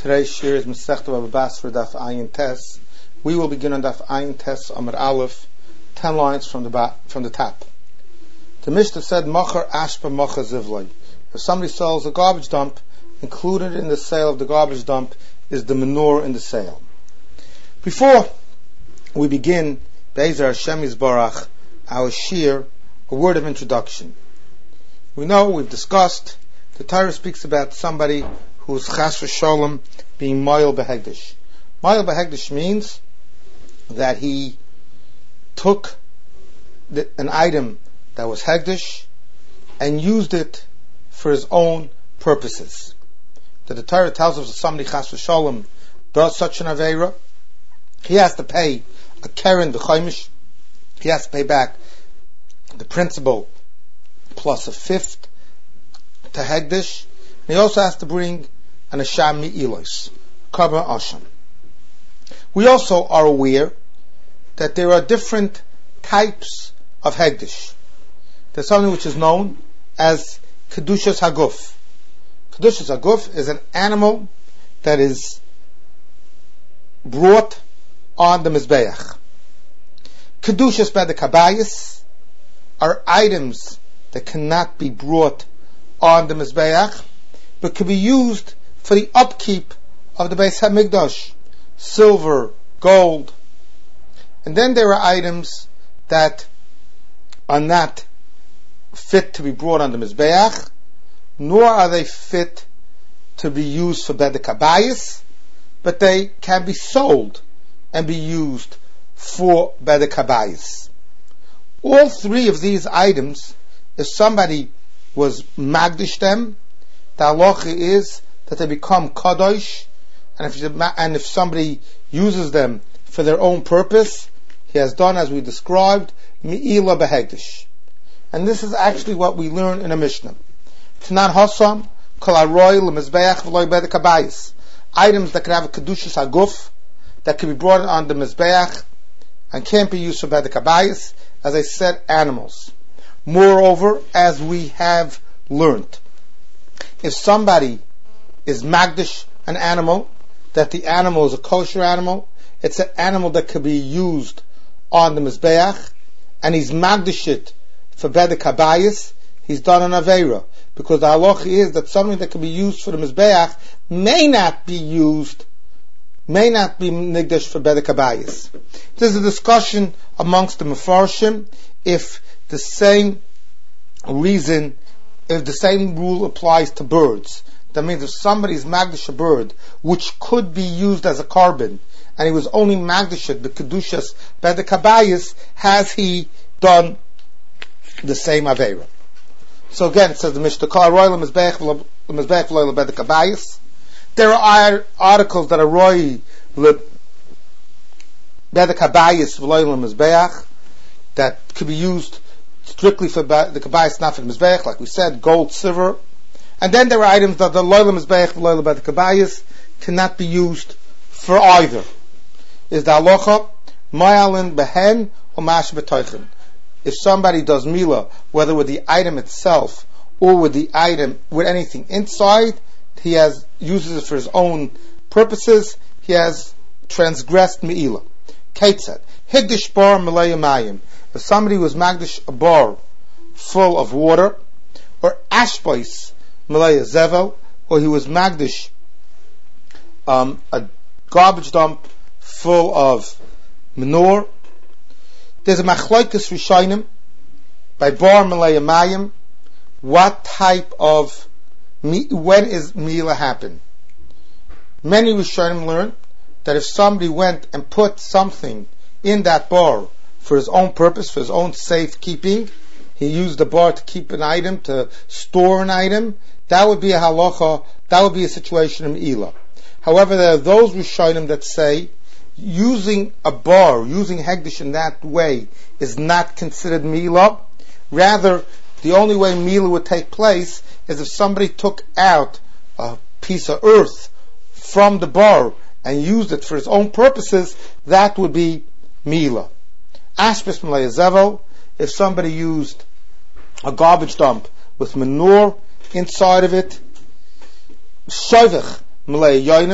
Today's shir is Masechta Baba Basra Daf Ayin Tes. We will begin on Daf Ayin Tes Amar Aleph, 10 lines from the top. The Mishnah said, Mocher Ashpa Mocher Zivloi. If somebody sells a garbage dump, included in the sale of the garbage dump is the manure in the sale. Before we begin, Be'ezer Hashem Yisbarach, our shir, a word of introduction. We know, we've discussed, the Torah speaks about somebody who's chas v'sholem being moil behegdish. Moil behegdish means that he took an item that was hegdish and used it for his own purposes. That the Torah tells us that somebody chas v'sholem does such an aveira, he has to pay a keren v'chaimish, he has to pay back the principal plus a fifth to hegdish. He also has to bring an asham mi'ilos, karban asham. We also are aware that there are different types of hegdish. There's something which is known as kedushas haguf. Kedushas haguf is an animal that is brought on the mizbeach. Kedushas bedekabayis are items that cannot be brought on the mizbeach, but can be used for the upkeep of the Beis HaMikdash, silver, gold. And then there are items that are not fit to be brought on the mizbeach, nor are they fit to be used for bedek habayis, but they can be sold and be used for bedek habayis. All three of these items, if somebody was magdish them, the halacha is that they become kadosh, and if somebody uses them for their own purpose, he has done as we described, mi'ila behegdish. And this is actually what we learn in a Mishnah. Tanan hasam kol haroy lemizbeach v'loy bedek habayis. Items that can have a kedushas haguf, that can be brought on the mizbeach and can't be used for bedek habayis, as I said, animals. Moreover, as we have learned, if somebody is magdish an animal, that the animal is a kosher animal, it's an animal that could be used on the mizbeach, and he's magdish it for bedek habayis, he's done an aveira, because the halacha is that something that can be used for the mizbeach may not be nigdash for bedek habayis. There's a discussion amongst the mefarshim if the same rule applies to birds. That means if somebody is magdish a bird, which could be used as a carbon, and he was only magdish it, the kedushas bedek habayis, has he done the same aveira? So again, it says the Mishnah, kol haroy lemizbeach v'loy bedek habayis. There are articles that are roy bedek habayis v'loy lemizbeach, that could be used strictly for the kabayis, not for the mizbeach, like we said, gold, silver. And then there are items that the loyal mizbeach, the loyal bedek habayis cannot be used for either. Is the halacha ma'alin behen or mash b'toichin? If somebody does mila, whether with the item itself or with anything inside, he uses it for his own purposes, he has transgressed me'ila. Kate said, higdish bar malaya mayim. If somebody was magdish a bar full of water, or ashbois malaya zevel, or he was magdish a garbage dump full of manure, there's a machlokes rishonim by bar malaya mayim, what type of when is mila happen? Many rishonim learn that if somebody went and put something in that bar for his own purpose, for his own safekeeping, he used the bar to keep an item, to store an item, that would be a halacha, that would be a situation of Me'ilah. However, there are those Rishonim that say, using a bar, using hegdish in that way, is not considered Me'ilah. Rather, the only way Me'ilah would take place is if somebody took out a piece of earth from the bar and used it for his own purposes, that would be Me'ilah. Ashbis malaya zevel, if somebody used a garbage dump with manure inside of it, shovech malaya yoinim,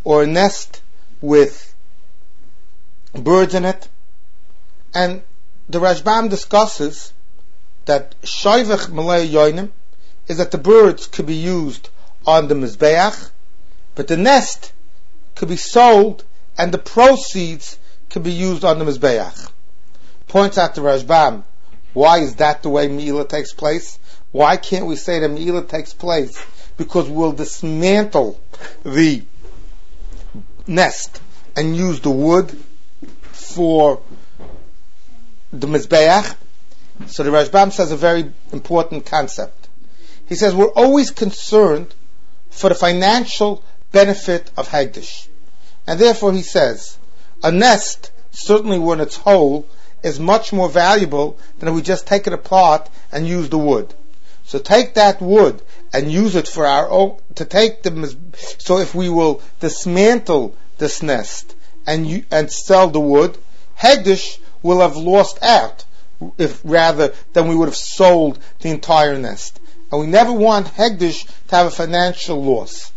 or a nest with birds in it. And the Rashbam discusses that Shoivech Malay Yoinim is that the birds could be used on the Mizbeach, but the nest could be sold and the proceeds could be used on the Mizbeach. Points out the Rashbam, why is that the way Me'ilah takes place? Why can't we say that Me'ilah takes place? Because we'll dismantle the nest and use the wood for the Mizbeach. So the Rashbam says a very important concept. He says we're always concerned for the financial benefit of Hagdish. And therefore he says, a nest, certainly when it's whole, is much more valuable than if we just take it apart and use the wood. So take that wood and use it for our own, so if we will dismantle this nest and sell the wood, Hagdish will have lost out, if rather than we would have sold the entire nest. And we never want Hagdish to have a financial loss.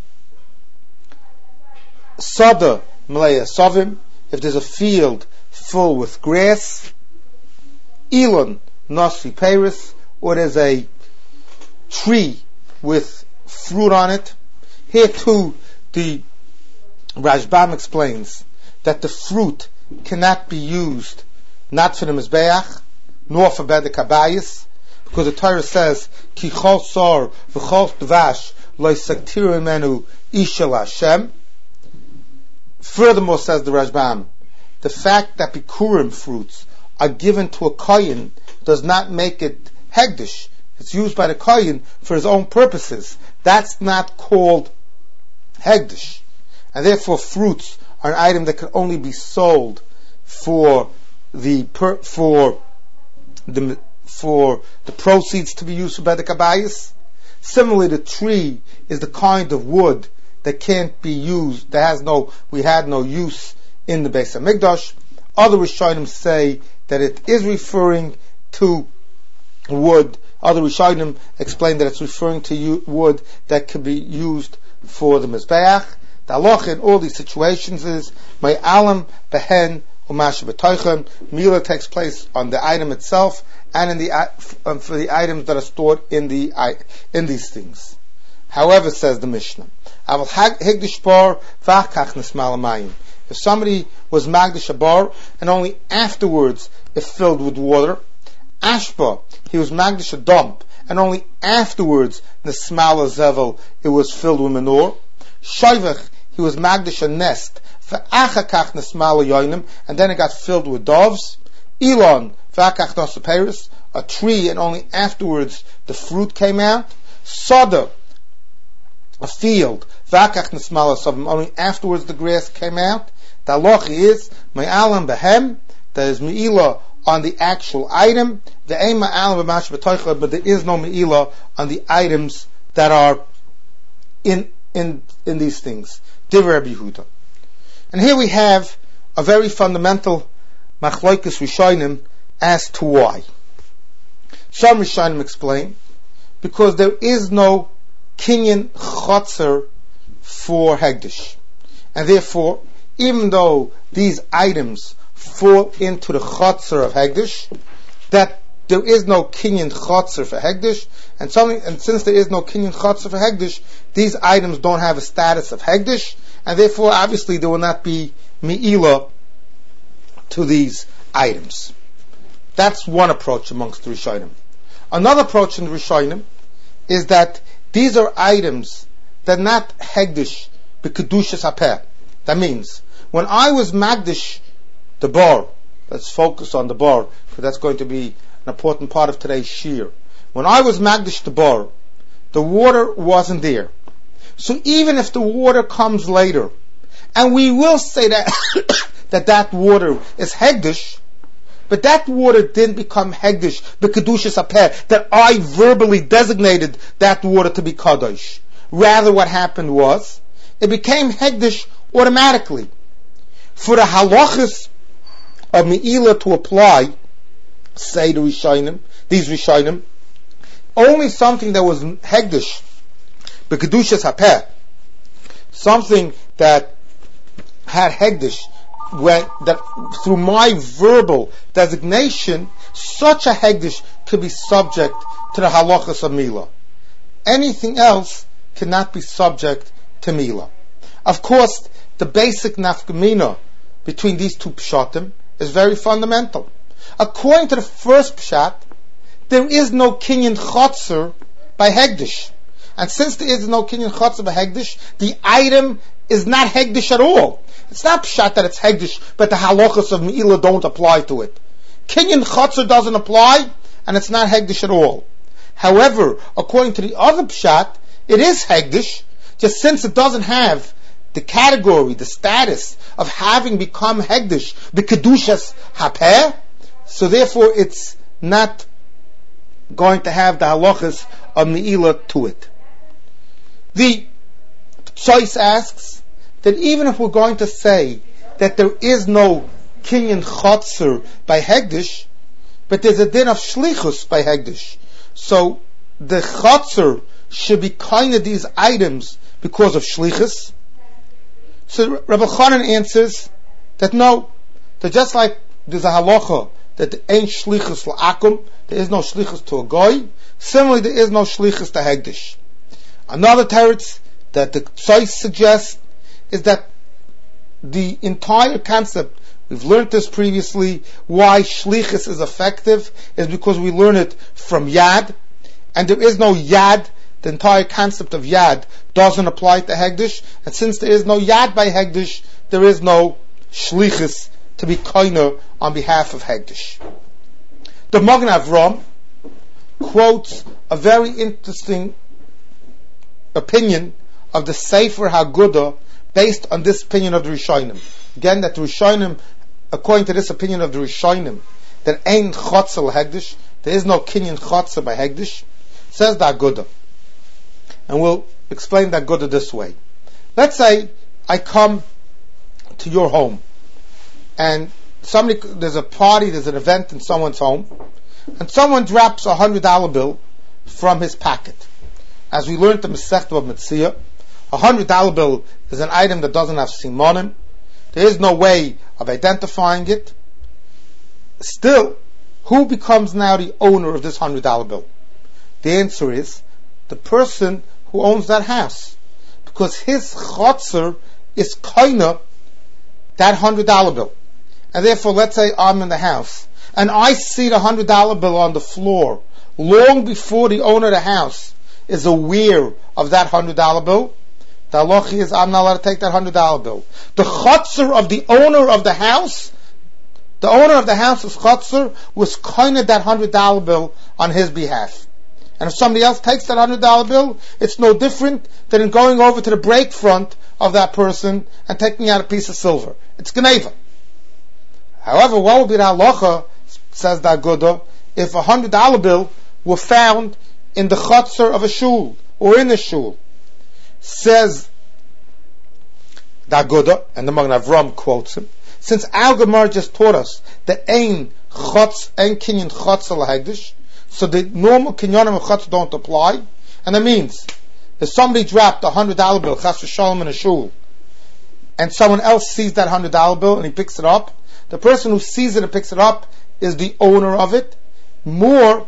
Sada Malaya Sovim, if there's a field full with grass, Elon Nasi Paris, or there's a tree with fruit on it. Here too, the Rashbam explains that the fruit cannot be used not for the Mizbeach, nor for Bedek Habayis, because the Torah says, Ki chol sor v'chol dvash lo yisaktiru imenu isha l'Hashem. Furthermore, says the Rashbam, the fact that Bikurim fruits are given to a Kohen does not make it Hagdish. It's used by the Kohen for his own purposes. That's not called Hagdish. And therefore fruits are an item that can only be sold for the proceeds to be used for Bedek Habayis. Similarly, the tree is the kind of wood that can't be used, we had no use in the Beis HaMikdash. Other Rishonim say that it is referring to wood. Other Rishonim explain that it's referring to wood that could be used for the Mizbeach. The halacha in all these situations is my alam behen u'masha b'toichem. Me'ilah takes place on the item itself and for the items that are stored in these things. However, says the Mishnah, if somebody was magdish a bar and only afterwards it filled with water, ashba, he was magdish a dump and only afterwards the smala zevel it was filled with manure. Shoivech, he was magdish a nest and then it got filled with doves. Elon, a tree, and only afterwards the fruit came out. Sada, a field, only afterwards the grass came out. The halacha is me'alam behem, there is me'ilah on the actual item. The ein me'alam b'mash b'toicha, but there is no me'ilah on the items that are in these things. Divrei Rabbi Yehuda. And here we have a very fundamental machlokes rishonim as to why. Some rishonim explain because there is no kinyan chotzer for Hagdish, and therefore, even though these items fall into the chotzer of Hagdish, that there is no kinyan chotzer for Hagdish, and since there is no kinyan chotzer for Hagdish, these items don't have a status of Hagdish, and therefore, obviously, there will not be me'ilah to these items. That's one approach amongst the Rishonim. Another approach in the Rishonim is that these are items that are not Hagdish b'kedushas hapeh. That means, when I was magdish the bar, let's focus on the bar, because that's going to be an important part of today's shir. When I was magdish the bar, the water wasn't there. So even if the water comes later, and we will say that that water is Hagdish, but that water didn't become Hagdish b'kedushas hapeh, that I verbally designated that water to be Kadosh. Rather what happened was, it became Hagdish automatically. For the halachas of Me'ilah to apply, say the Rishonim, these Rishonim, only something that was Hagdish b'kedushas hapeh, something that had Hegdish, that through my verbal designation, such a Hegdish could be subject to the halachas of Mila. Anything else cannot be subject to Mila. Of course, the basic nafkamina between these two pshatim is very fundamental. According to the first pshat, there is no kinyan chotzer by Hegdish. And since there is no kinyan chotzer by Hegdish, the item is not Hegdish at all. It's not pshat that it's Hegdish, but the halachas of Me'ilah don't apply to it. Kinyan chotzer doesn't apply, and it's not Hegdish at all. However, according to the other pshat, it is Hegdish, just since it doesn't have the category, the status of having become Hegdish, the Kedushas Hapeh, so therefore it's not going to have the halachas of Me'ilah to it. The choice asks that even if we're going to say that there is no kinyan chotzer by Hegdish, but there's a din of shlichus by Hegdish, so the chotzer should be kind of these items because of shlichus. So Rabbi Chanan answers that no, that just like there's a halacha that there ain't shlichus la'akum, there is no shlichus to a goy, similarly there is no shlichus to Hegdish. Another teretz that the Tzais suggests is that the entire concept, we've learned this previously, why shlichus is effective is because we learn it from yad, and there is no yad. The entire concept of yad doesn't apply to Hegdish, and since there is no yad by Hegdish, there is no shlichus to be koiner on behalf of Hegdish. The Magen Avram quotes a very interesting opinion of the Sefer Haggadah based on this opinion of the Rishonim. Again, that the Rishonim, according to this opinion of the Rishonim, that ain't chotzer Hegdish, there is no kinyan chotzer by Hegdish, says the Haggadah. And we'll explain the Haggadah this way. Let's say I come to your home, and there's a party, there's an event in someone's home, and someone drops a $100 bill from his pocket. As we learned the Masechta of Metzia, a $100 bill is an item that doesn't have simonim. There is no way of identifying it. Still, who becomes now the owner of this $100 bill? The answer is the person who owns that house, because his chotzer is koina that $100 bill. And therefore, let's say I'm in the house and I see the $100 bill on the floor long before the owner of the house is aware of that $100 bill. The halacha is I'm not allowed to take that $100 bill. The chotzer of the owner of the house, the owner of the house's chotzer was koina that $100 bill on his behalf. And if somebody else takes that $100 bill, it's no different than in going over to the break front of that person and taking out a piece of silver. It's geneva. However, what would be the halacha, says the Haggadah, if a $100 bill were found in the chotzer of a shul, or in a shul? Says the Haggadah, and the Magen Avram quotes him, since our Gemara just taught us that ein kinyan chotzer lahegdish, so the normal kinyanim of chotzer don't apply, and that means if somebody dropped a $100 bill, chas v'shalom, in a shul, and someone else sees that $100 bill and he picks it up, the person who sees it and picks it up is the owner of it, not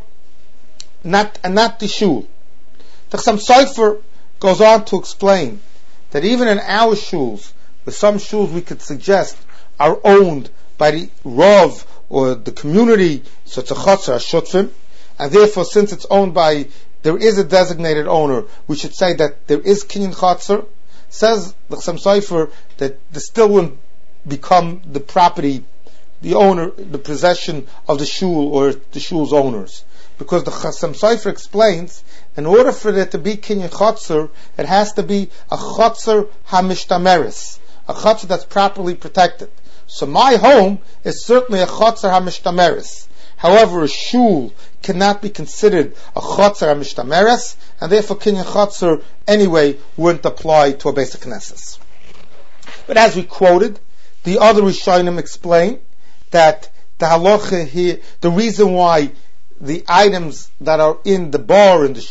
the shul. The Chassam Sofer goes on to explain that even in our shuls, with some shuls we could suggest are owned by the Rav or the community, so it's a chotzer, a shutfim, and therefore since it's owned by, there is a designated owner, we should say that there is kinyan chotzer. Says the Chassam Sofer that this still wouldn't become the property, the owner, the possession of the shul or the shul's owners. Because the Chassam Sofer explains, in order for there to be kinyan chotzer, it has to be a chotzer hamishtameres, a chotzer that's properly protected. So my home is certainly a chotzer hamishtameres. However, a shul cannot be considered a chotzer hamishtameres, and therefore kinyan chotzer anyway wouldn't apply to a basic knesses. But as we quoted, the other Rishonim explain that the halacha here, the reason why the items that are in the bar and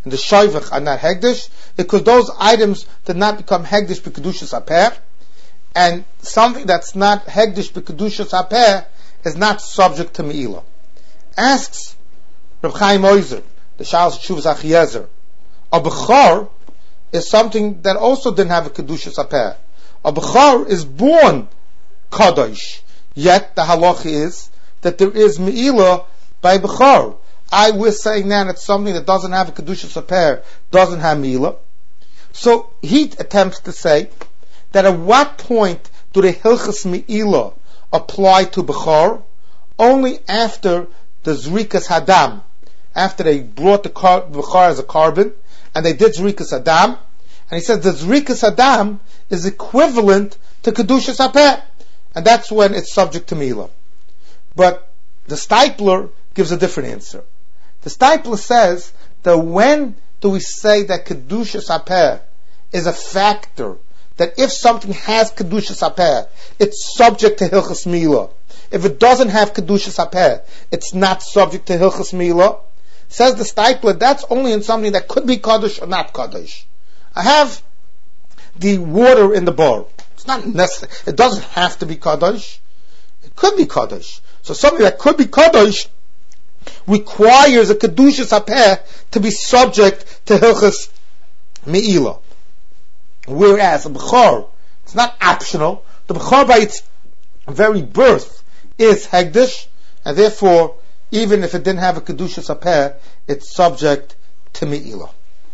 and the Shoivach are not Hegdish, because those items did not become Hegdish b'Kedushas HaPeh, and something that's not Hegdish b'Kedushas HaPeh is not subject to Me'ilah. Asks Reb Chaim Oizer, the Shalos Tshuvas Achiezer, a Bechor is something that also didn't have a Kedushas HaPeh. A Bechor is born Kadosh, yet the halacha is that there is Me'ilah by Bechor. We're saying now that something that doesn't have a Kedushas HaPeh doesn't have Me'ilah. So he attempts to say that at what point do the Hilchas Me'ilah apply to Bechor? Only after the Zrikas Hadam, after they brought the Bechor as a carbon, and they did Zrikas Hadam, and he says the Zrikas Hadam is equivalent to Kedushas HaPeh, and that's when it's subject to Me'ilah. But the Steipler gives a different answer. The Steipler says that when do we say that Kedushas HaPeh is a factor, that if something has Kedushas HaPeh, it's subject to Hilchas Me'ilah. If it doesn't have Kedushas HaPeh, it's not subject to Hilchas Me'ilah. Says the Steipler, that's only in something that could be Kaddish or not Kaddish. I have the water in the bar. It's not necessary. It doesn't have to be Kaddish. It could be Kaddish. So something that could be Kaddish requires a Kedushas HaPeh to be subject to Hilchas Me'ilah. Whereas a Bechor, it's not optional. The Bechor by its very birth is Hegdish, and therefore, even if it didn't have a Kedushas HaPeh, it's subject to Me'ilah.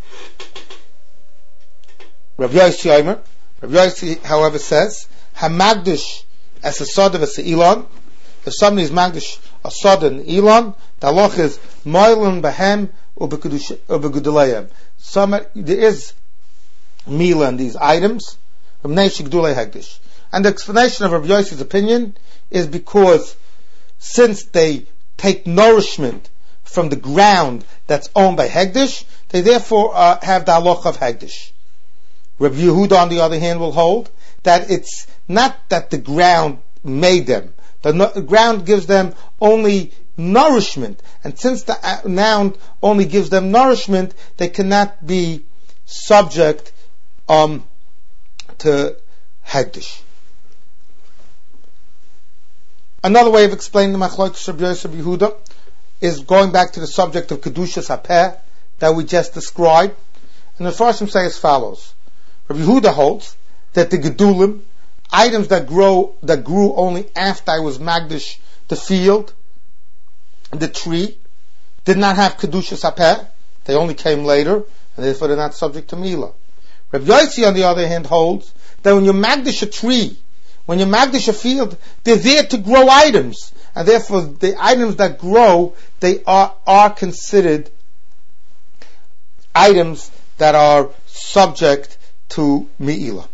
Rav Yossi Omer, Rav Yossi, however, says, Hamagdish as a Sodav as a Elon. If somebody is Magdish a Sodav and Elon, the halach is Moilun Behem Ubegudulayim. There is Me'ilah in these items, and the explanation of Rav Yossi's opinion is because since they take nourishment from the ground that's owned by Hegdish, they therefore have the halach of Hegdish. Rav Yehuda, on the other hand, will hold that it's not that the ground made them. The ground gives them only nourishment, and since the ground only gives them nourishment, they cannot be subject to Hegdish. Another way of explaining the Machlokes Rav Yossi Rav Yehuda is going back to the subject of Kedushas HaPeh that we just described. And the Farshim say as follows. Rav Yehuda holds that the Gedulim, items that grew only after I was Magdish the field, the tree, did not have Kedushas HaPeh. They only came later, and therefore they're not subject to Me'ilah. Rav Yossi, on the other hand, holds that when you Magdish a tree, when you Magdish a field, they're there to grow items, and therefore the items that grow, they are considered items that are subject to Me'ilah.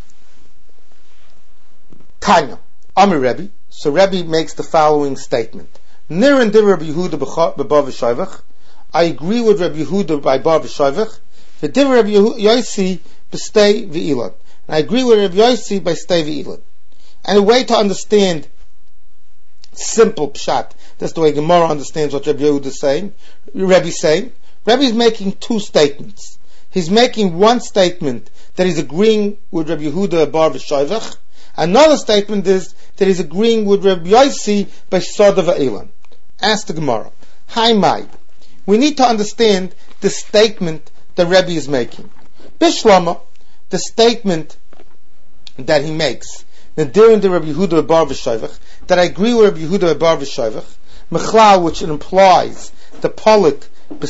Tanya, Amir Rebbe. So Rebbe makes the following statement. Nir and Dir Rabbi Yehuda b'Bar v'Shoivach. I agree with Rabbi Yehuda by Bar v'Shoivach. V'Dir Rabbi Yossi b'Stei v'Elon. And I agree with Rabbi Yossi by Stei v'Elon. And a way to understand simple pshat, that's the way Gemara understands what Rabbi Yehuda is saying. Rebbe's saying. Rebbe is making two statements. He's making one statement that he's agreeing with Rabbi Yehuda Bar v'Shoivach. Another statement is that he's agreeing with Rabbi Yossi by Sodav v'Elon. Ask the Gemara. Hi, Mai. We need to understand the statement that Rebbe is making. Bishlama, the statement that he makes, Nadirin de Rabbi Yehuda Bar v'Shoivach, that I agree with Rabbi Yehuda Bar v'Shoivach, Mechlal, which implies the Polik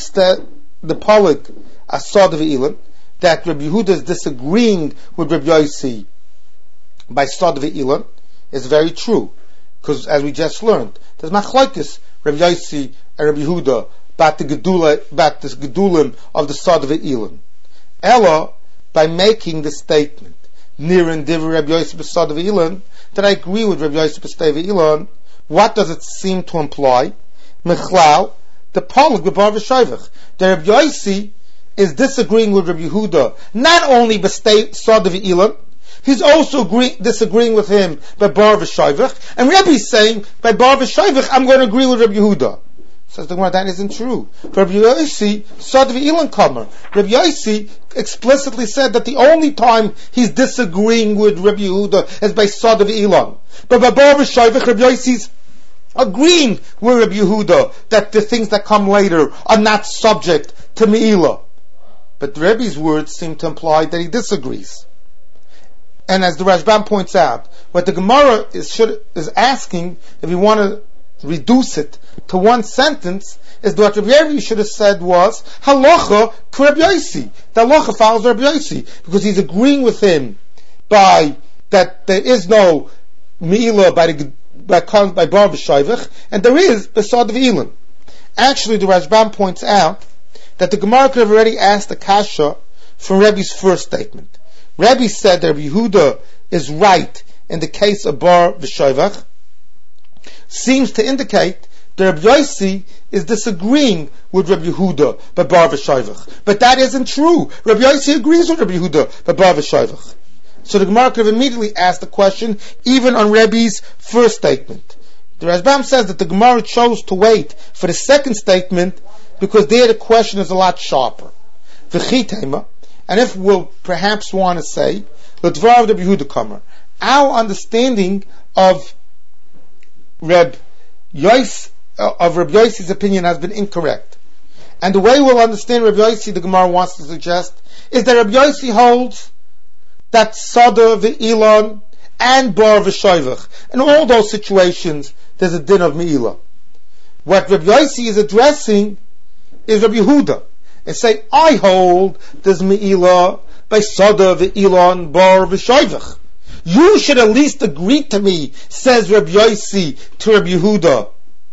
Asad v'Elon, that Rabbi Yehuda is disagreeing with Rabbi Yossi by Sod v'Elon, is very true. Because as we just learned, there's machlokes Rabbi Yossi and Rabbi Yehuda about the gedulim of the Sod v'Elon. Ella, by making the statement, Nir and Div Rabbi Yossi b'Sod v'Elon, that I agree with Rabbi Yossi b'Stei v'Elon, what does it seem to imply? Mechlal, the Polik b'Bar v'Shoivach. The Rabbi Yossi is disagreeing with Rabbi Yehuda, not only b'Stei Sod v'Elon, he's also disagreeing with him by Bar v'Shoivach, and Rabbi is saying, by Bar v'Shoivach, I'm going to agree with Rabbi Yehuda. Says the Gemara, that isn't true. Rabbi Yossi, Sadav Ilan Kamer. Rabbi Yossi explicitly said that the only time he's disagreeing with Rabbi Yehuda is by Sadav Ilan. But by Bar V'Shoivach, Rabbi Yossi's agreeing with Rabbi Yehuda that the things that come later are not subject to Me'ilah. But Rebbe's words seem to imply that he disagrees. And as the Rashbam points out, what the Gemara is asking, if you want to reduce it to one sentence, is what Rabbi Yehuda should have said was halacha to Rabbi Yossi. The halacha follows Rabbi Yossi because he's agreeing with him by that there is no me'ilah by bar v'shayvach, and there is besad v'ilan. Actually, the Rashbam points out that the Gemara could have already asked the kasha from Rebbe's first statement. Rebbe said that Rabbi Yehuda is right in the case of bar v'shayvach, seems to indicate that Rabbi Yossi is disagreeing with Rabbi Yehuda by bar v'shayvach. But that isn't true. Rabbi Yossi agrees with Rabbi Yehuda by bar v'shayvach. So the Gemara could have immediately asked the question, even on Rebbe's first statement. The Rashbam says that the Gemara chose to wait for the second statement because there the question is a lot sharper. V'chitema, and if we'll perhaps want to say, l'dvar of Rabbi Yehuda Kamer, our understanding of Rabbi Yossi's opinion has been incorrect. And the way we'll understand Rabbi Yossi, the Gemara wants to suggest, is that Rabbi Yossi holds that Sada v'Ilan and Bar v'Shoivach. In all those situations, there's a din of Me'ilah. What Rabbi Yossi is addressing is Rabbi Yehuda. And say, I hold there's Me'ilah by Sada v'Ilan, Bar v'Shoivach. You should at least agree to me, says Rabbi Yossi to Rabbi Yehuda,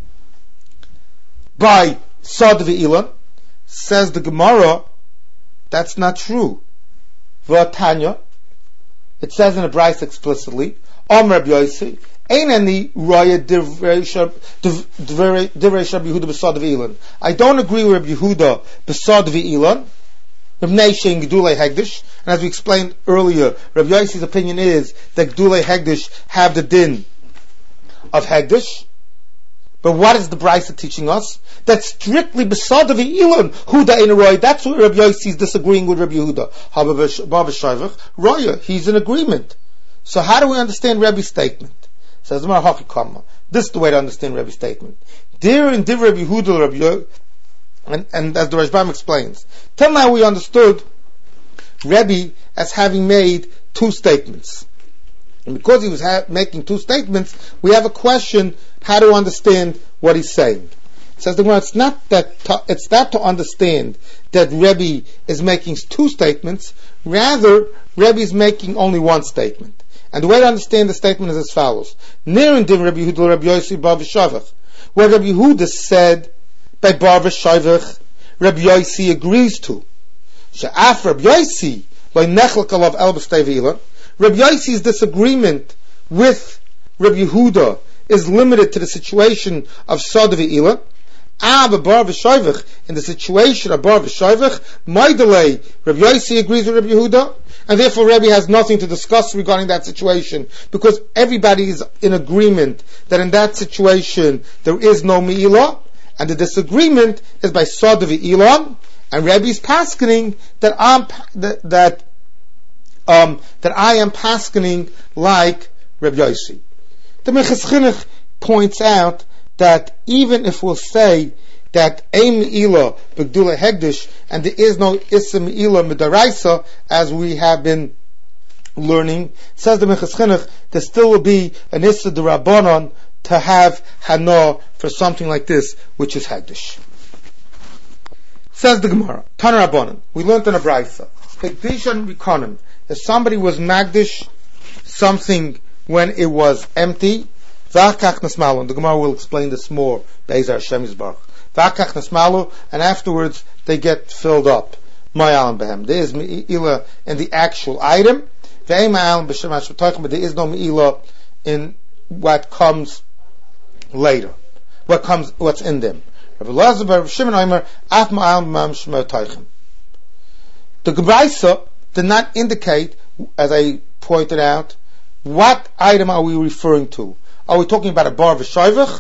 by Sada v'Ilan. Says the Gemara, that's not true. V'atanya, it says in the Bryce explicitly, Rabbi Yossi, I don't agree with Rabbi Yehuda besad v'ilan, and as we explained earlier, Rabbi Yossi's opinion is that Gdulei Hegdish have the din of Hegdish. But what is the Brisa teaching us? That strictly besad v'ilan, Huda in a roy. That's what Rabbi Yossi is disagreeing with Rabbi Yehuda. Roya, he's in agreement. So how do we understand Rabbi's statement? Says this is the way to understand Rebbe's statement. Dear in Div Rabbi Yehuda, and as the Rashbam explains, till now we understood Rebbe as having made two statements. And because he was making two statements, we have a question how to understand what he's saying. It says the Gemara, it's not to understand that Rebbe is making two statements, rather Rebbe is making only one statement. And the way to understand the statement is as follows. Near in Rabbi Yehuda, Rabbi Yossi, Bar v'Shoivach, where Rabbi Yehuda said by Bar v'Shoivach, Rabbi Yossi agrees to. She'af Rabbi Yossi, by Nechlek alav el b'stei v'ilan, Rabbi Yossi's disagreement with Rabbi Yehuda is limited to the situation of Sada v'ilan. But Bar v'Shoivach, in the situation of Bar v'Shoivach, my delay, Rabbi Yossi agrees with Rabbi Yehuda, and therefore Rabbi has nothing to discuss regarding that situation, because everybody is in agreement that in that situation there is no Me'ilah, and the disagreement is by Sada v'ilan, and Rabbi is paskening that I am paskening like Rabbi Yossi. The Minchas Chinuch points out that even if we'll say that ein me'ilah b'gdulei hegdish and there is no issa me'ilah midaraisa, as we have been learning, says the Minchas Chinuch, there still will be an issa d'Rabbanan to have hana for something like this, which is hegdish. Says the Gemara, Tana Rabbanan, we learned in a brayso, hegdishan v'konim, if somebody was magdish something when it was empty, V'akach nesmalu, the Gemara will explain this more, Be'ezar Hashem Yisbarach. V'akach nesmalu, and afterwards they get filled up. Ma'alam behem. There is me'ilah in the actual item. Ve'em ma'alam b'shem ha'shvatoichem, but there is no me'ilah in what comes later. What's in them. Rabbi Elazar bar Shimon Omer, af ma'alam b'mam shvatoichem. The Gebraisa did not indicate, as I pointed out, what item are we referring to? Are we talking about a bar v'shayvach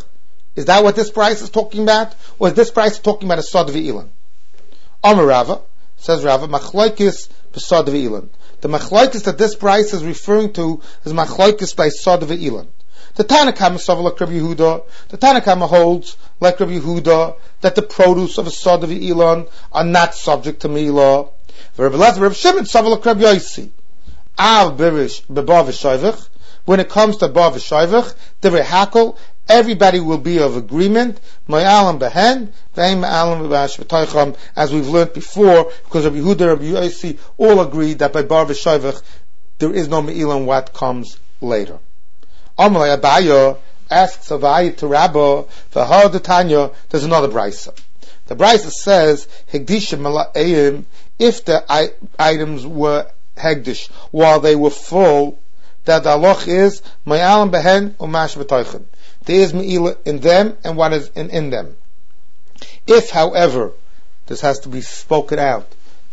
Is that what this price is talking about? Or is this price talking about a Sod V'ilan? Amar Rava, says Rava, Machloikis b'Sod V'ilan. The Machloikis that this price is referring to is Machloikis by Sod V'ilan. The Tanakama Sovel like Rabbi Yehuda. The Tanakama holds, like Rabbi Yehuda, that the produce of a Sod V'ilan are not subject to Milah. Rabbi Lezer, Rabbi Shimon Sovel like Rabbi Yossi. Al Birish B'Bar V'Shoivach. When it comes to Bar V'Shoivach, Divrei Hakel, everybody will be of agreement, Ma'alam Behen, Ve'im Ma'alam B'Toicham, as we've learned before, because Rabbi Yehuda and Rabbi Yossi all agree that by Bar V'Shoivach, there is no Me'ilah on what comes later. Amalei Abaye asks Abaye to Rabba, V'Har Tanya, there's another brisa. The brisa says, Hegdisha Mala'ayim, if the items were Hegdish, while they were full, that the halach is, Ma'alam Behen U'Mash B'Toicham. There is Me'ilah in them and what is in them. If, however, this has to be spoken out,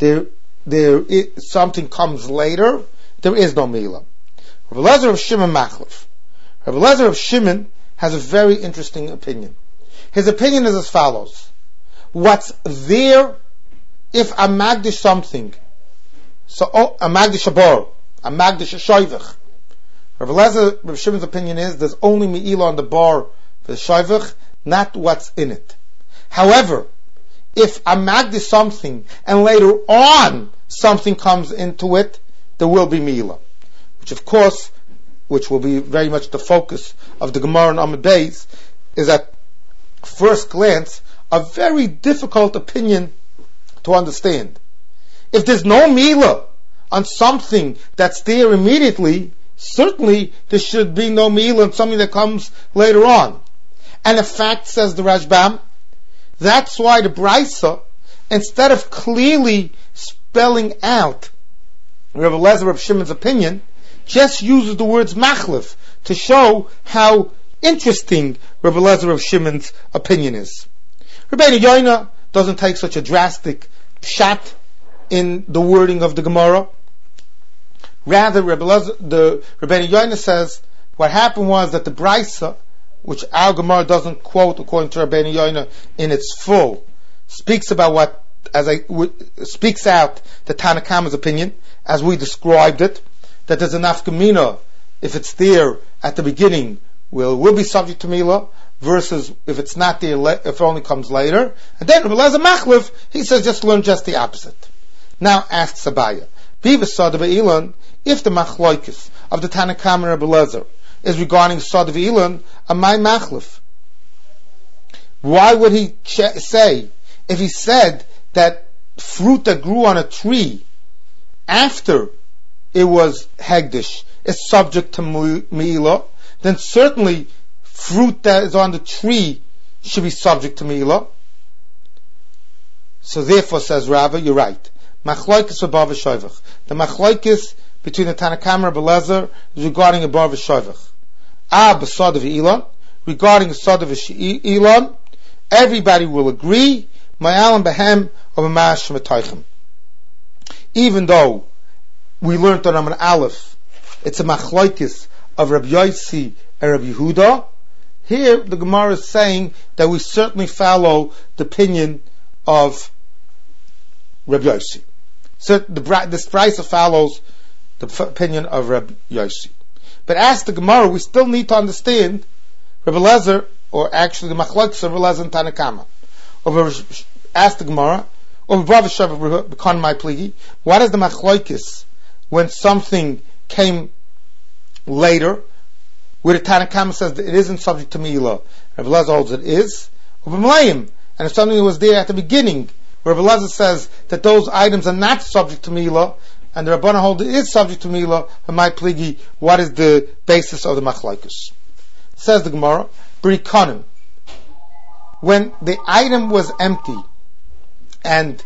something comes later, there is no Me'ilah. Rabbi Lezer of Shimon Machlef. Rabbi Lezer of Shimon has a very interesting opinion. His opinion is as follows. What's there, if I magdish something, so a magdish a bar, a magdish a shoivach, Rabbi Lezer, Rabbi Shimon's opinion is there's only Me'ilah on the bar for the shoivach, not what's in it. However, if I magdish something and later on something comes into it, there will be Me'ilah. Which of course, which will be very much the focus of the Gemara and Amud Beis, is at first glance a very difficult opinion to understand. If there's no Me'ilah on something that's there immediately, certainly there should be no Me'ilah on something that comes later on. And in fact, says the Rashbam, that's why the Brisa, instead of clearly spelling out Rabbi Lezer of Shimon's opinion, just uses the words machlef to show how interesting Rabbi Lezer of Shimon's opinion is. Rabbeinu Yoina doesn't take such a drastic pshat in the wording of the Gemara. Rather, Rabbeinu Yoina says what happened was that the Brisa, which our Gemara doesn't quote according to Rabbeinu Yoina in its full, speaks about speaks out the Tanakama's opinion as we described it, that there's a nafkamina if it's there at the beginning, will be subject to Milah, versus if it's not there, if it only comes later. And then Rabbi Lezer Machlef, he says just learn just the opposite. Now asks Abaye, Biva Sod V'ilan, if the machloikis of the Tanakam and Rabbi Lezer is regarding Sod V'ilan, Amay Machlef, why would he say, if he said that fruit that grew on a tree after it was Hegdish is subject to Me'ilah, then certainly fruit that is on the tree should be subject to Me'ilah. So therefore, says Rava, you're right. Machloikis for Bar V'Shoivach. The machloikis between the Tanakam and Rabbi Lezer is regarding a Bar V'Shoivach. B'Sod V'ilan, regarding a Sod V'ilan, everybody will agree, Ma'alam Behem of a Mash Metoichem. Even though we learned on Amar Aleph, it's a machloikis of Rabbi Yossi and Rabbi Yehuda. Here, the Gemara is saying that we certainly follow the opinion of Rabbi Yossi. So this brisa follows the opinion of Rabbi Yossi. But as the Gemara, we still need to understand Rabbi Lezer, or actually the machloikis of Rabbi Lezer and Tanakama. Ask the Gemara, or what is the machloikis when something came later, where the Tanakama says that it isn't subject to Me'ilah, Rabbi Lezer holds it is, and if something was there at the beginning, where Rabbi Lezer says that those items are not subject to Me'ilah, and the Rabbanah hold it is subject to Me'ilah, what is the basis of the machloikis? Says the Gemara, B'rikonim, when the item was empty and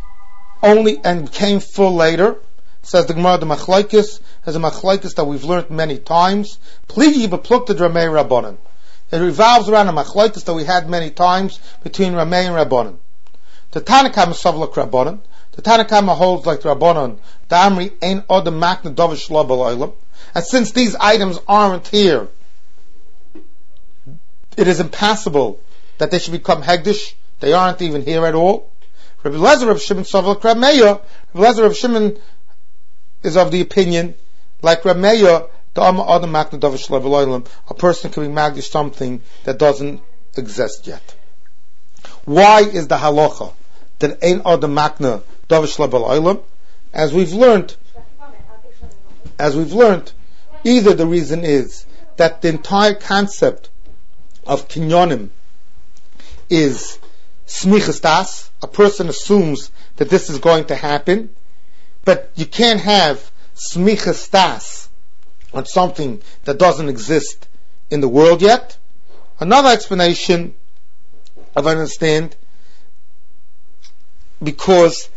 came full later, says the Gemara, the machloikis is a machloikis that we've learned many times. Pligi beplukta Ramei Rabbanan. It revolves around a machloikis that we had many times between Ramei and Rabbanan. The Tanakam is Savlak Rabbanan. The Tanakama holds like the Rabbanan, the Amri ein odem makna dovish lo b'loilam. And since these items aren't here it is impossible that they should become Hegdish. They aren't even here at all. Rabbi Lezer of Shimon Sovel Reb Meir. Rabbi Lezer of Shimon is of the opinion, like Reb Meir, a person can be magdish something that doesn't exist yet. Why is the halacha that ein adam makna davish lebeloilam? As we've learned, either the reason is that the entire concept of kinyonim is smichas das. A person assumes that this is going to happen, but you can't have smichas das on something that doesn't exist in the world yet. Another explanation, I understand, because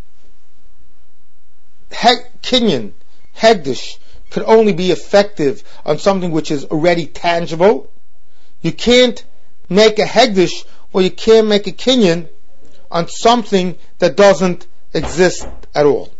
kinyan, hegdish, could only be effective on something which is already tangible. You can't make a hegdish, or you can't make a kinyan on something that doesn't exist at all.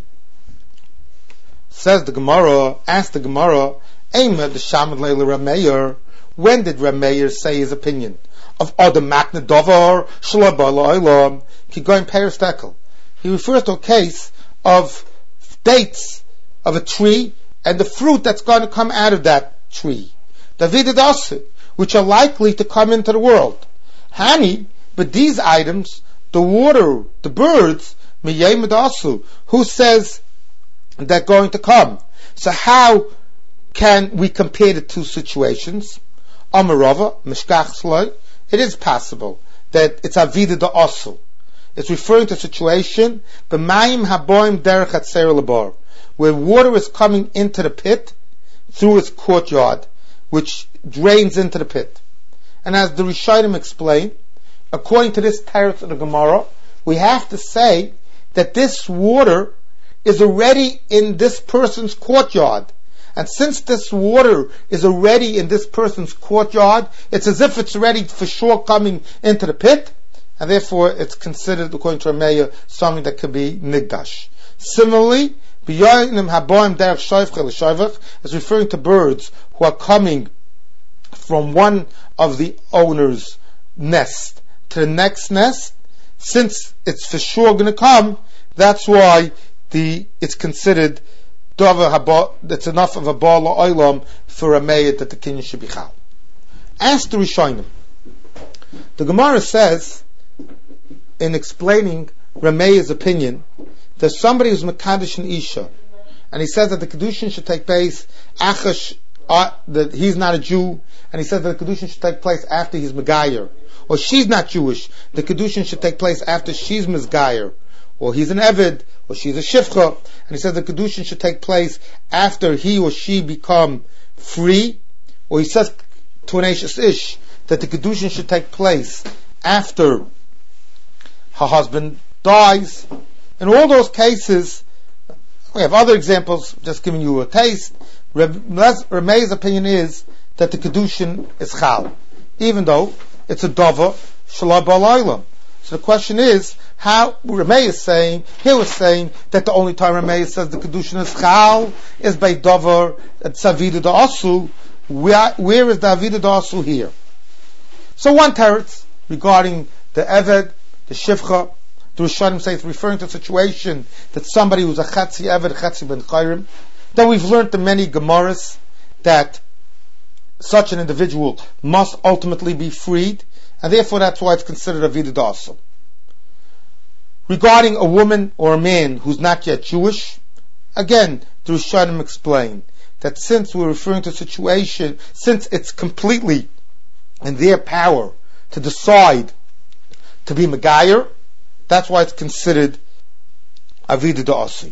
Says the Gemara, ask the Gemara, Eimer the Shamad Leila Reb Meir, when did Reb Meir say his opinion of Adam Makna Dovar Shalabah La'olam Kigoyin Peres Tekel? He refers to a case of dates of a tree and the fruit that's going to come out of that tree, David Asu, which are likely to come into the world. Hani, but these items, the water, the birds, Miyay Medasu, who says they're going to come? So how can we compare the two situations? Amarava, Mishkach Sloi, it is possible that it's Avida da Asu. It's referring to a situation, B'mayim haboim derech hatzer lebar, where water is coming into the pit through its courtyard, which drains into the pit. And as the Rishonim explain, according to this teretz of the Gemara, we have to say that this water is already in this person's courtyard. And since this water is already in this person's courtyard, it's as if it's already for sure coming into the pit, and therefore it's considered, according to Rameya, something that could be nigdash. Similarly, is referring to birds who are coming from one of the owner's nest to the next nest. Since it's for sure going to come, that's why it's considered that's enough of a bala oilam for a mayat that the kinyan should be chal. Ask the Rishonim. The Gemara says, in explaining Rameya's opinion, that somebody who's Mekadosh and Isha, and he says that the Kedushin should take place that he's not a Jew, and he says that the Kedushin should take place after he's Megayer, or she's not Jewish, the Kedushin should take place after she's Mizgayer, or he's an Eved, or she's a Shifcha, and he says the Kedushin should take place after he or she become free, or he says to an Ashes Ish that the Kedushin should take place after her husband dies. In all those cases, we have other examples, just giving you a taste. Rameya's opinion is that the Kedushin is chal, even though it's a dava shalab alaylam. So the question is, how Rameya is saying, he was saying that the only time Rameya says the Kedushin is chal is by davar at Savida da Asu. Where is the Avida da Asu here? So one teretz regarding the Eved, the Shivcha, the Rishonim say it's referring to a situation that somebody who's a Chatzi Eved, Chatzi Ben Chayrim. Then we've learned in many Gemaras that such an individual must ultimately be freed, and therefore that's why it's considered a Avida da Asu. Regarding a woman or a man who's not yet Jewish, again, the Rishonim explain that since we're referring to a situation, since it's completely in their power to decide to be Megayer, that's why it's considered Avida da Asu.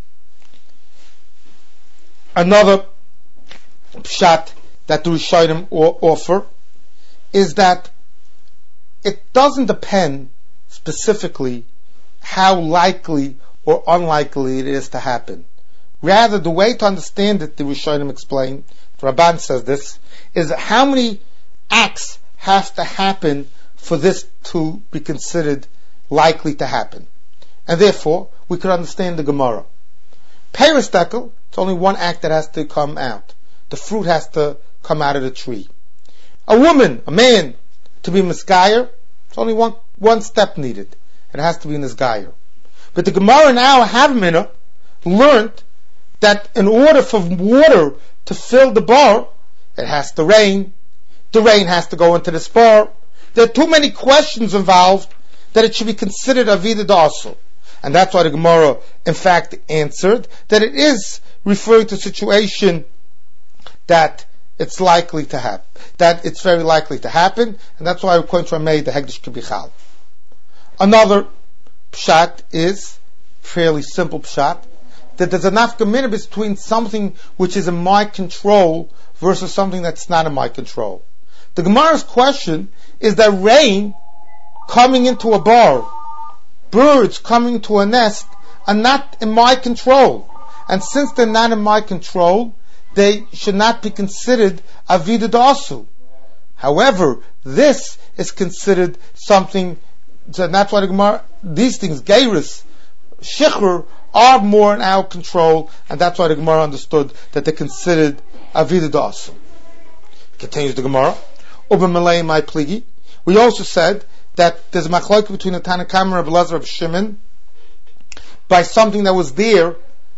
Another pshat that the Rishonim offer is that it doesn't depend specifically how likely or unlikely it is to happen. Rather, the way to understand it, the Rishonim explain, the Rabban says this, is how many acts have to happen for this to be considered likely to happen. And therefore, we could understand the Gemara. Peres Tekel, it's only one act that has to come out. The fruit has to come out of the tree. a woman, a man, to be Miskayer, it's only one step needed. It has to be in this Gayer. But the Gemara now, Havamina, learned that in order for water to fill the bar, it has to rain. The rain has to go into the bar. There are too many questions involved that it should be considered Avida D'Asur. And that's why the Gemara, in fact, answered that it is referring to a situation that it's likely to happen, that it's very likely to happen, and that's why according to Rameh, the Hegdish could be Chal. Another pshat is, fairly simple pshat, that there's a nafka between something which is in my control versus something that's not in my control. The Gemara's question is that rain coming into a bar, birds coming to a nest, are not in my control. And since they're not in my control, they should not be considered Avida D'Asur. However, this is considered something, so that's why the Gemara, these things, Geiris, Shechur, are more in our control, and that's why the Gemara understood that they're considered Avida D'Asur. Continues the Gemara. Ubemalei my pligi. We also said that there's a machlok between the Tanna Kamma and Rabbi Elazar of Shimon by something that was there,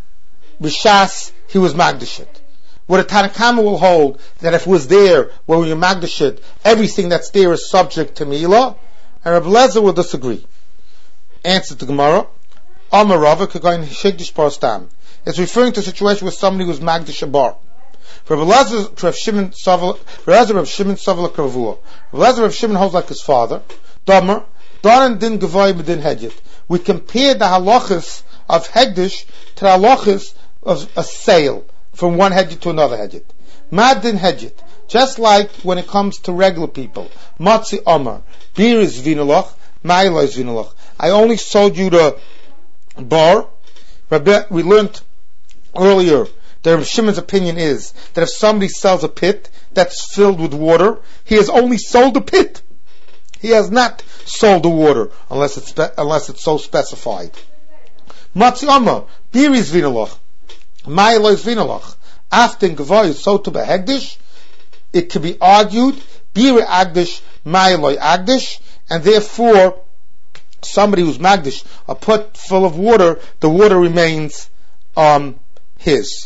b'shas he was magdashit. Where the Tanna Kamma will hold that if it was there when you magdashit, everything that's there is subject to Milah, and Rabbi Elazar will disagree. Answer to Gemara. Amar Rava k'goyin shegdish bar stam. It's referring to a situation where somebody was magdish a bar. Rabbi Elazar Rav Shimon Savala Kravua. Rabbi Elazar Rav Shimon holds like his father. Damer Daran din gavoy b'din hedjit. We compare the halachas of hegdish to the halachas of a sale from one hedjit to another hedjit. Mad din hedjit. Just like when it comes to regular people. Matzi Amar. Beer is vinalach. Ma'ila is vinalach. I only sold you the bar. We learned earlier that Rav Shimon's opinion is that if somebody sells a pit that's filled with water, he has only sold the pit. He has not sold the water unless it's so specified. Matzi Amma, beer is vinalach, ma'ila is vinalach. After gavoy is so to be hegdish, it can be argued beer agdish, ma'ila agdish, and therefore somebody who's magdish, a pot full of water, the water remains his.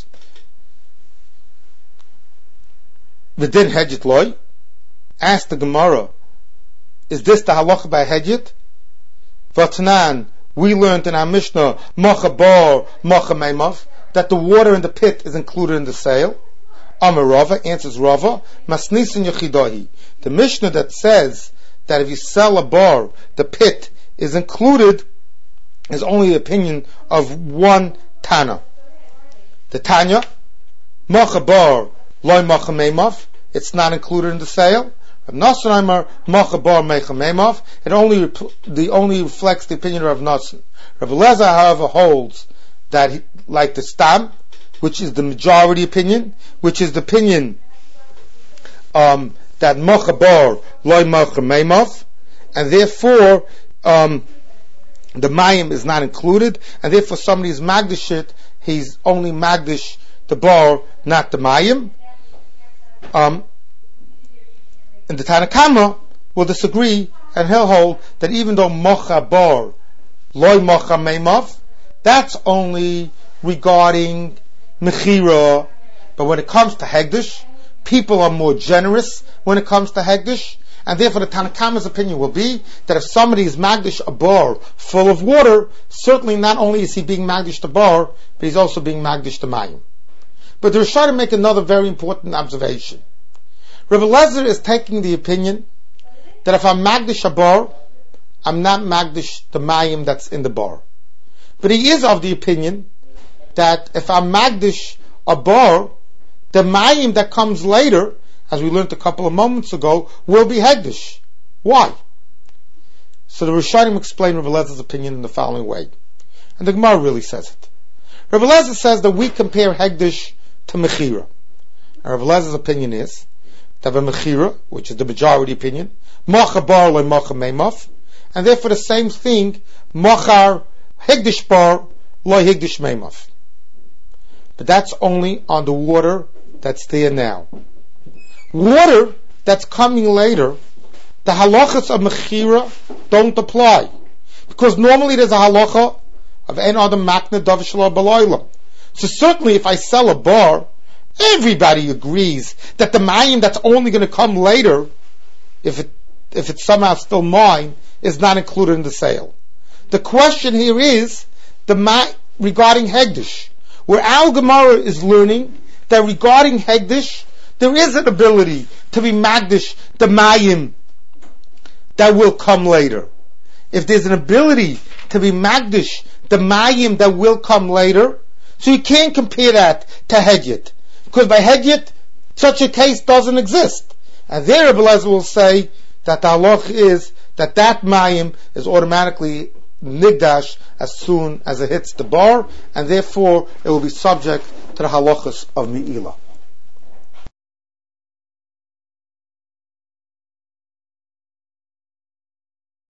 V'din hedjit loy. Ask the Gemara, is this the halacha by hedjit? V'tanan, we learned in our Mishnah, mocha bar, mocha meimav, that the water in the pit is included in the sale. Amar Rava, answers Rava, masnisin yechidahi. The Mishnah that says that if you sell a bar, the pit is included, is only the opinion of one Tana. The Tanya, mocha bar, loy mocha meimav, it's not included in the sale. Rav Nassan Amar mocha bar mecha meimav, it only reflects the opinion of Rav Nassan. Rav Elazar, however, holds that like the Stam, which is the majority opinion, which is the opinion that mocha bar loy mocha meimav, and therefore the mayim is not included, and therefore somebody is magdish, he's only magdish the bar, not the mayim. And the Tanna Kamma will disagree, and he'll hold that even though mocha bar loy mocha meimav, that's only regarding mechira, but when it comes to hegdish, people are more generous when it comes to hegdish, and therefore the Tanna Kamma's opinion will be that if somebody is magdish a bar full of water, certainly not only is he being magdish the bar, but he's also being magdish the mayim. But the Rishonim to make another very important observation. Rav Elazar is taking the opinion that if I'm magdish a bar, I'm not magdish the mayim that's in the bar. But he is of the opinion that if I'm magdish a bar, the mayim that comes later, as we learned a couple of moments ago, will be hegdish. Why? So the Rishonim explain Rav Elazar's opinion in the following way. And the Gemara really says it. Rav Elazar says that we compare hegdish to mechira. And Rav Elazar's opinion is that a mechira, which is the majority opinion, mocha bar loy mocha meimav, and therefore the same thing, mochar hegdish bar loy hegdish meimav. But that's only on the water that's there now. Water that's coming later, the halachas of mechira don't apply. Because normally there's a halacha of ein adam makna davar shelo b'loilam. So certainly if I sell a bar, everybody agrees that the mayim that's only going to come later, if it's somehow still mine, is not included in the sale. The question here is regarding Hegdish, where Al Gemara is learning that regarding Hegdish, there is an ability to be Magdish, the mayim that will come later. If there's an ability to be Magdish, the mayim that will come later, so you can't compare that to Hedyot. Because by Hedyot, such a case doesn't exist. And there Rebbe Eliezer will say that the halach is that mayim is automatically nigdash as soon as it hits the bar, and therefore it will be subject to the halachas of Me'ilah.